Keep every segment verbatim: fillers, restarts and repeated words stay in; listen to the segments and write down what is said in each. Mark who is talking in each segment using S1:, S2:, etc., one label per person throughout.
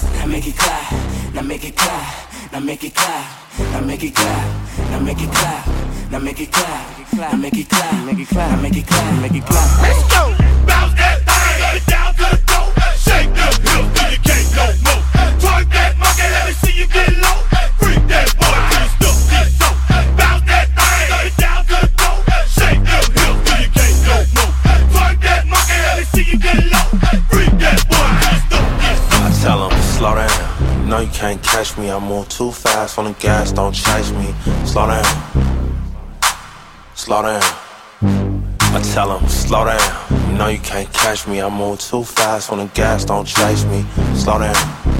S1: Now make it clap, now make it clap, now make it clap, now make it clap, now make it clap, now make it clap, now make it clap, make it clap, now make it clap, make it clap.
S2: Let's go. Bounce that thing, get down to the floor. Shake them hips till you can't no more. Twerk that monkey, let me see you get low. Freak that boy till you stuck this toe. Bounce that thing, get down to the floor. Shake them hips till you can't no more. Twerk that monkey, let me see you get low. Freak that boy till you stuck this toe.
S3: I tell them, slow down. You know you can't catch me. I move too fast on the gas, don't chase me. Slow down. Slow down. I tell them, slow down. You know you can't catch me. I move too fast on the gas, don't chase me. Slow down.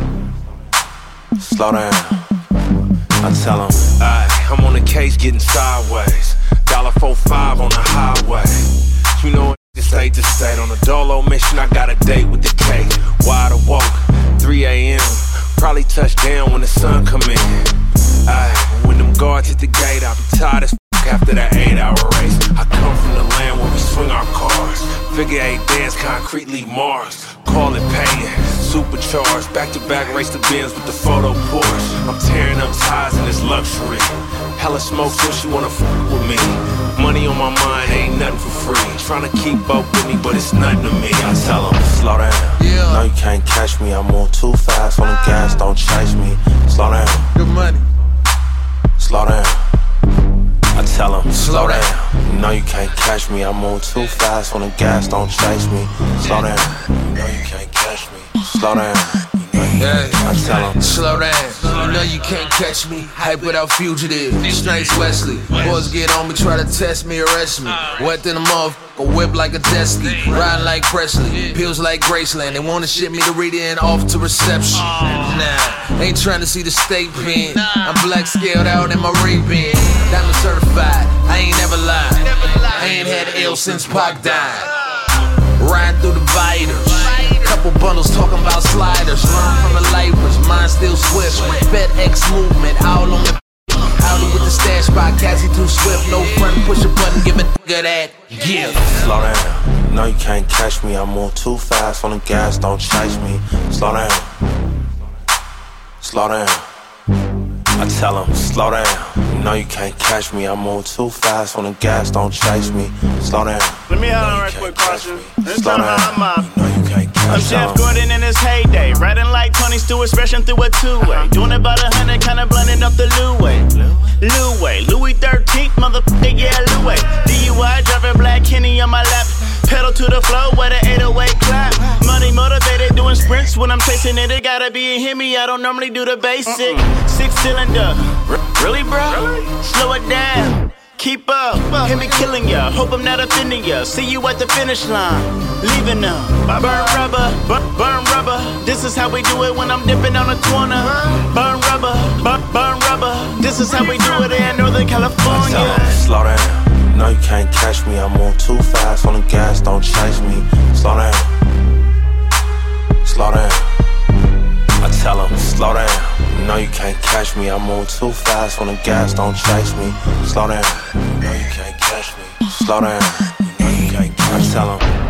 S3: Slow down. I tell them, alright, I'm on the case getting sideways. Dollar four five on the highway. You know it's state to state. On a dolo mission, I got a date with the cake. Wide awoke, three a.m. Probably touch down when the sun come in. Ayy, when them guards hit the gate, I'll be tired as f after that eight hour race. I come from the land where we swing our cars. Figure eight dance, concretely Mars. Call it paying, supercharged. Back to back, race the Benz with the photo Porsche. I'm tearing up ties in this luxury. Hella smoke, so she wanna f with me. Money on my mind, ain't nothing for free. Tryna keep up with me, but it's nothing to me. I tell them, slow down. Yeah. No, you can't catch me. I move too fast on the gas, don't chase me. Slow down.
S4: Good money.
S3: Slow down. I tell them, slow down. You know you can't catch me. I move too fast on the gas, don't chase me. Slow down. You know you can't catch me. Slow down.
S4: Yeah,
S3: I tell them,
S4: slow down. You know you can't catch me. Hype without fugitive. Snipes Wesley. Boys get on me, try to test me, arrest me. Wet in the motherfucker, whip like a Desky. Riding like Presley, pills like Graceland. They wanna ship me to read it and off to reception. Nah, ain't trying to see the state pen. I'm black scaled out in my Ray-Ban. Diamond certified, I ain't never lied. I ain't had ill since Pac died. Riding through the vitals. Couple bundles talking about sliders. Run from the Libras, mine still swift. FedEx movement, all on the Audi with the stash by Cassie too swift. No front, push a button, give a nigga that gift.
S3: Slow down. You know you can't catch me. I move too fast on the gas, don't chase me. Slow down. Slow down. I tell them, slow down. You know you can't catch me. I move too fast on the gas, don't chase me. Slow down.
S5: Let me have a right quick caution.
S3: Slow down. You know you can't catch me.
S5: I'm Jeff Gordon in his heyday, riding like Tony Stewart, smashing through a two-way. Doing about a hundred, kinda blending up the Louis. Louis, Louis thirteenth, motherfucker, yeah, Louis. D U I, driving black Kenny on my lap. Pedal to the flow with an eight oh eight clap. Money motivated, doing sprints when I'm chasing it. It gotta be a Hemi, I don't normally do the basic. Six cylinder, really, bro? Slow it down. Keep up, hear me killing ya. Hope I'm not offending ya. See you at the finish line, leaving them. Burn rubber, burn, burn rubber. This is how we do it when I'm dipping on a corner. Burn rubber, burn, burn rubber. This is how we do it in Northern California.
S3: I tell them, slow down. You know you can't catch me. I move too fast on the gas, don't chase me. Slow down. Slow down. I tell them, slow down. You know you can't catch me. I move too fast on the gas, don't chase me. Slow down. You know you can't catch me. Slow down. You know you can't catch me. I tell them.